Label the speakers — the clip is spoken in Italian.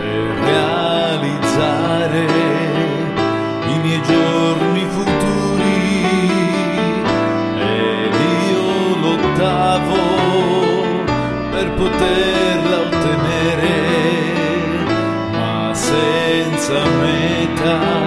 Speaker 1: per realizzare i miei giorni futuri, ed io lottavo per poterla ottenere, ma senza meta.